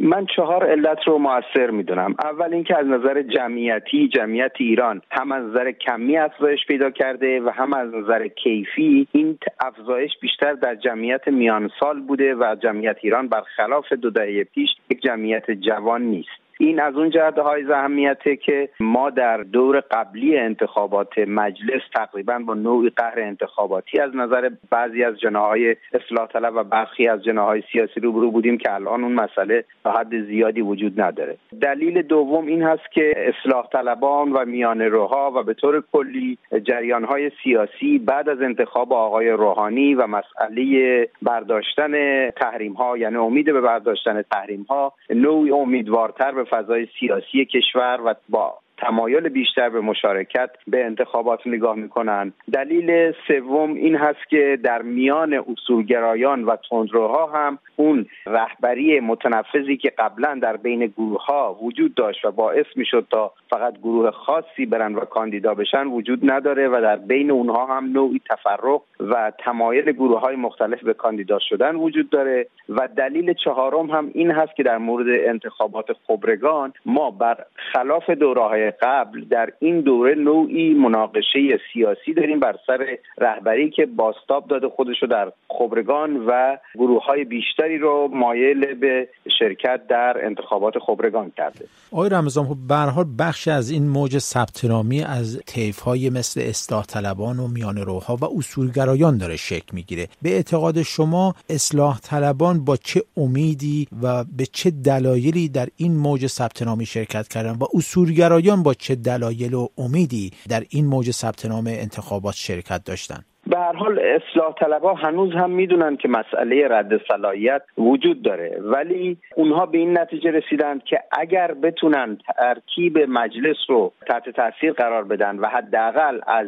من 4 علت رو مؤثر میدونم. اول اینکه از نظر جمعیت ایران هم از نظر کمی افزایش پیدا کرده و هم از نظر کیفی این افزایش بیشتر در جمعیت میان سال بوده و جمعیت ایران برخلاف 2 دهه پیش یک جمعیت جوان نیست. این از اون جهت های اهمیته که ما در دور قبلی انتخابات مجلس تقریبا با نوعی قهر انتخاباتی از نظر بعضی از جناح‌های اصلاح طلب و برخی از جناح‌های سیاسی روبرو بودیم که الان اون مسئله تا حد زیادی وجود نداره. دلیل دوم این هست که اصلاح طلبان و میانه‌روها و به طور کلی جریان‌های سیاسی بعد از انتخاب آقای روحانی و مسئله برداشتن تحریم‌ها، یعنی امید به برداشتن تحریم‌ها، نوعی امیدوارتر به فضای سیاسی کشور و با تمایل بیشتر به مشارکت به انتخابات نگاه میکنن. دلیل سوم این هست که در میان اصولگرایان و تندروها هم اون رهبری متنفذی که قبلا در بین گروه‌ها وجود داشت و باعث میشد تا فقط گروه خاصی برن و کاندیدا بشن وجود نداره و در بین اونها هم نوعی تفرق و تمایل گروه‌های مختلف به کاندیدا شدن وجود داره. و دلیل چهارم هم این هست که در مورد انتخابات خبرگان ما بر خلاف دوره‌های قبل در این دوره نوعی مناقشه سیاسی داریم بر سر رهبری که بازتاب داده خودشو در خبرگان و گروه‌های بیشتری رو مایل به شرکت در انتخابات خبرگان کرده. آقای رمضان، خب به هر حال بخشی از این موج ثبت‌نامی از طیف‌های مثل اصلاح طلبان و میانه‌روها و اصولگرایان داره شکل میگیره. به اعتقاد شما اصلاح طلبان با چه امیدی و به چه دلایلی در این موج ثبت‌نامی شرکت کردن و اصولگرایان با چه دلایل و امیدی در این موج ثبت‌نام انتخابات شرکت داشتن؟ به هر حال اصلاح طلبها هنوز هم میدونن که مسئله رد صلاحیت وجود داره، ولی اونها به این نتیجه رسیدند که اگر بتونن ترکیب مجلس رو تحت تاثیر قرار بدن و حداقل از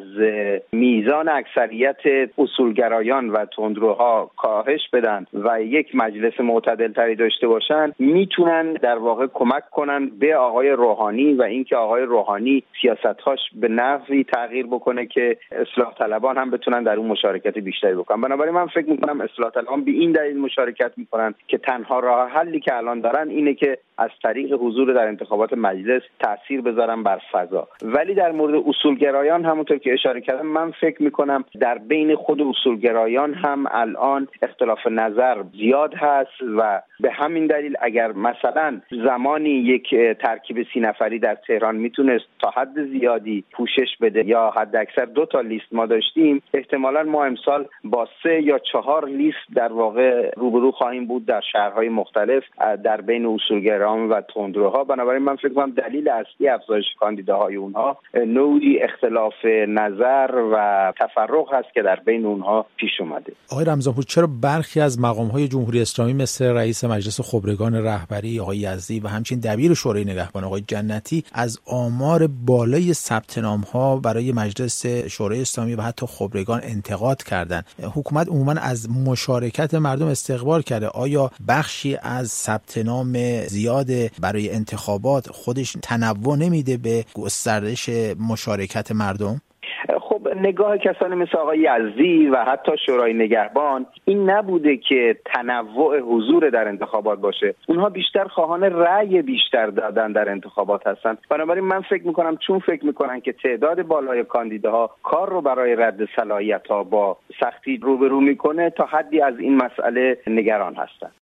میزان اکثریت اصولگرایان و تندروها کاهش بدن و یک مجلس معتدل تری داشته باشن، میتونن در واقع کمک کنن به آقای روحانی و اینکه آقای روحانی سیاست‌هاش به نحوی تغییر بکنه که اصلاح طلبان هم بتونن در اون مشارکت بیشتری بکنن. بنابراین من فکر میکنم اصلاح طلبان به این دلیل مشارکت میکنن که تنها راه حلی که الان دارن اینه که از طریق حضور در انتخابات مجلس تأثیر بذارن بر فضا. ولی در مورد اصولگرایان همونطور که اشاره کردم من فکر میکنم در بین خود اصولگرایان هم الان اختلاف نظر زیاد هست و به همین دلیل اگر مثلا زمانی یک ترکیب 30 نفری در تهران میتونست تا حد زیادی پوشش بده یا حد اکثر 2 تا لیست ما داشتیم، احتمالاً ما امسال با 3 یا 4 لیست در واقع روبرو خواهیم بود در شهرهای مختلف در بین اصولگرایان و تندروها. بنابراین من فکر کنم دلیل اصلی افزایش کاندیداهای اونها نوعی اختلاف نظر و تفرق هست که در بین اونها پیش اومده. آقای رمضانپور، چرا برخی از مقام‌های جمهوری اسلامی مثل رئیس مجلس خبرگان رهبری آقای یزدی و همچنین دبیر شورای نگهبان آقای جنتی از آمار بالای ثبت نام‌ها برای مجلس شورای اسلامی و حتی خبرگان انتقاد کردند؟ حکومت عموما از مشارکت مردم استقبال کرده. آیا بخشی از ثبت نام زیاد برای انتخابات خودش تنوع نمیده به گسترش مشارکت مردم؟ خب نگاه کسانی مثل آقای یزدی و حتی شورای نگهبان این نبوده که تنوع حضور در انتخابات باشه. اونها بیشتر خواهان رأی بیشتر دادن در انتخابات هستند. بنابراین من فکر میکنم چون فکر میکنن که تعداد بالای کاندیداها کار رو برای رد صلاحیت‌ها با سختی روبرو میکنه، تا حدی از این مسئله نگران هستند.